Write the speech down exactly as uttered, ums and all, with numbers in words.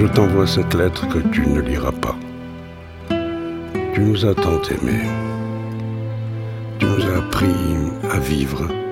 je t'envoie cette lettre que tu ne liras pas. Tu nous as tant aimés. Tu nous as appris à vivre